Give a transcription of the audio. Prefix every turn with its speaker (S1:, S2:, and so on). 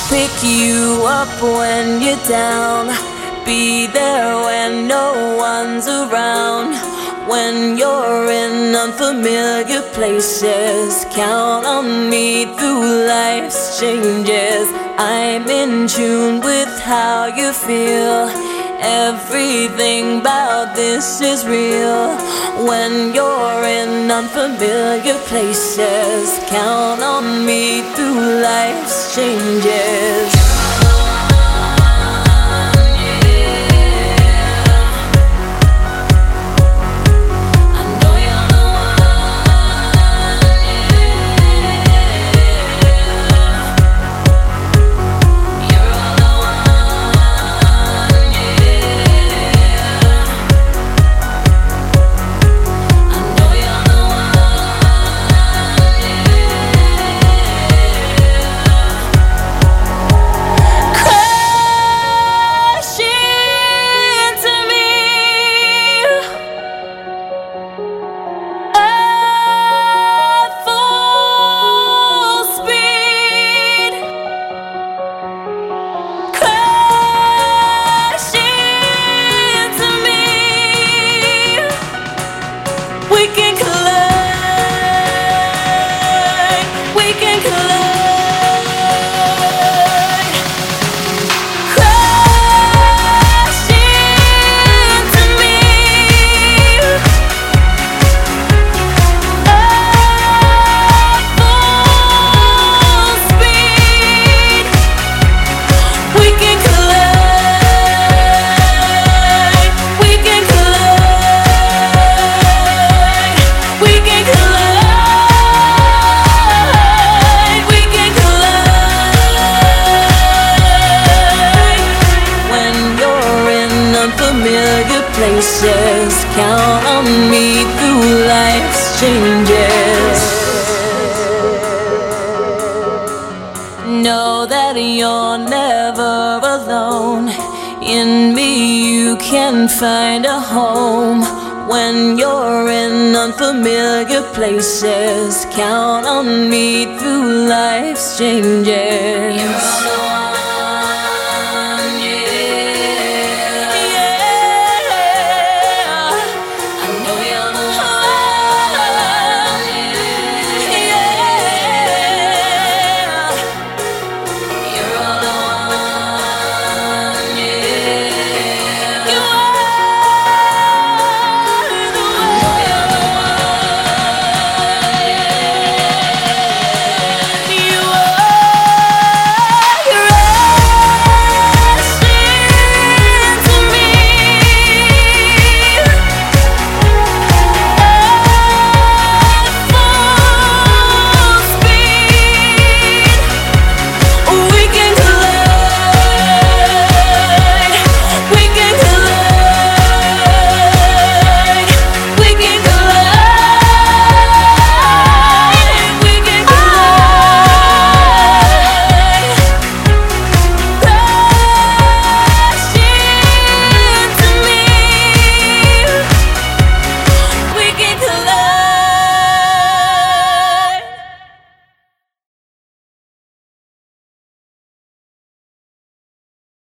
S1: Pick you up when you're down, be there when no one's around. When you're in unfamiliar places, count on me through life's changes. I'm in tune with how you feel. Everything about this is real. When you're in unfamiliar places, count on me through life's changes. We can collide, we can collide. Crash into me. At full speed. We can collide, we can collide. We can collide, we can collide. When you're in unfamiliar places, count on me through life's changes. Know that you're never alone. In me you can find a home. When you're in unfamiliar places, count on me through life's changes.